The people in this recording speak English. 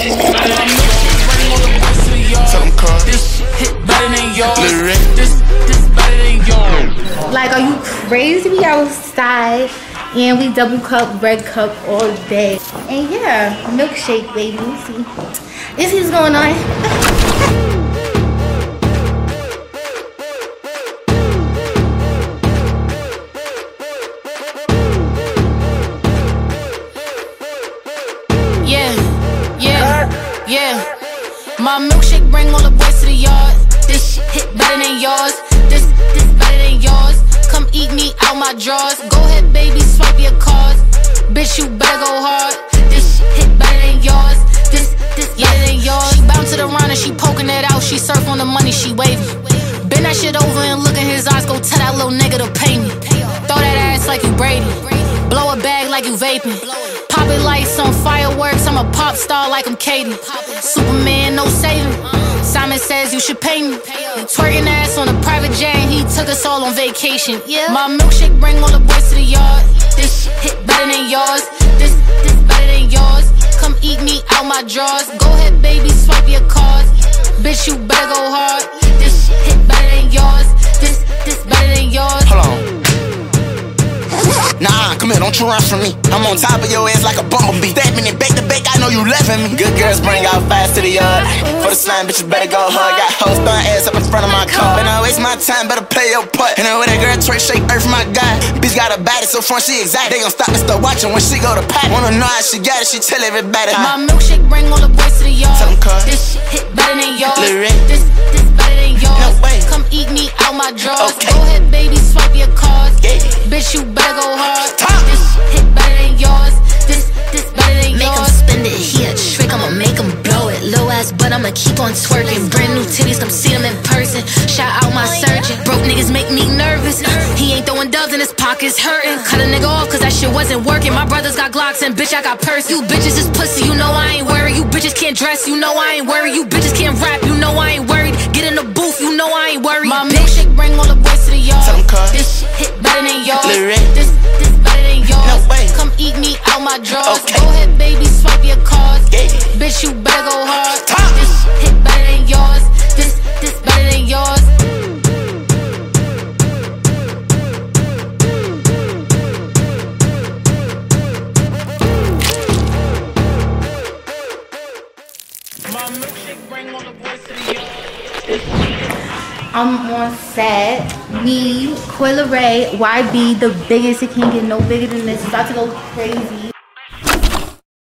My milkshake bring all the boys to the yard. Tell them come. This shit hit better than yours. Lyric. This better than yours. Like, are you crazy? We outside and we double cup, red cup all day. And yeah, milkshake, baby. See, this is going on. Yeah. My milkshake bring all the boys to the yard. This shit hit better than yours. This better than yours. Come eat me out my drawers. Go ahead, baby, swipe your cards. Bitch, you better go hard. This shit hit better than yours. This better than yours. She bounce it around and she poking it out. She surf on the money, she waving. Bend that shit over and look in his eyes. Go tell that little nigga to pay me. Throw that ass like you Brady. Blow a bag like you vaping. Pop it like some fireworks. I'm a pop star like I'm Katie. Superman, no saving. Simon says you should pay me. Twerking ass on a private jet and he took us all on vacation. My milkshake bring all the boys to the yard. This shit hit better than yours. This better than yours. Come eat me out my drawers. Go ahead, baby, swipe your cards. Bitch, you better go hard. This shit hit better than yours. This better than yours. Hold on. Nah, come here, don't you run from me. I'm on top of your ass like a bumblebee. Stepping it back to back, I know you laughing me. Good girls bring out fast to the yard. For the slime, bitches better go hard. Got hoes throwing ass up in front of my car. And I waste my time, better play your part. And then with that girl twerk, shake earth, my God. Bitch got a body so front, she exact. They gon' stop and start watching when she go to pot. Wanna know how she got it, she tell everybody. My milkshake bring all the boys to the yard. Tell them come. This shit hit better than yours. Lyric. This better than yours. No way. Come eat me out my drawers. Okay. Go ahead, baby, swipe your cards. Yeah. Bitch, you better go hard. Top. This shit hit better than yours. This better than Make him yours. spend it, he a trick, I'ma make him blow it. Low ass, but I'ma keep on twerking. Brand new titties, come see them in person. Shout out my surgeon. Broke niggas make me nervous. He ain't throwing dubs in his pockets, hurting. Cut a nigga off, cause that shit wasn't working. My brothers got Glocks and bitch, I got purse. You bitches is pussy, you know I ain't worried. You bitches can't dress, you know I ain't worried. You bitches can't rap, you know I ain't worried. Get in the booth, you know I ain't worried. My milkshake bring all the boys to the yard. Tell them come. This shit hit better than yours. Lyric. This better than yours. No way. Come eat me out my drawers. Okay. Go ahead, baby, swipe your cards. Yeah. Bitch, you better go hard. Top. This shit hit better than yours. This better than yours. My milkshake bring all the boys to the yard. I'm on set. Me, Coyle Ray, YB, the biggest. It can't get no bigger than this. It's about to go crazy.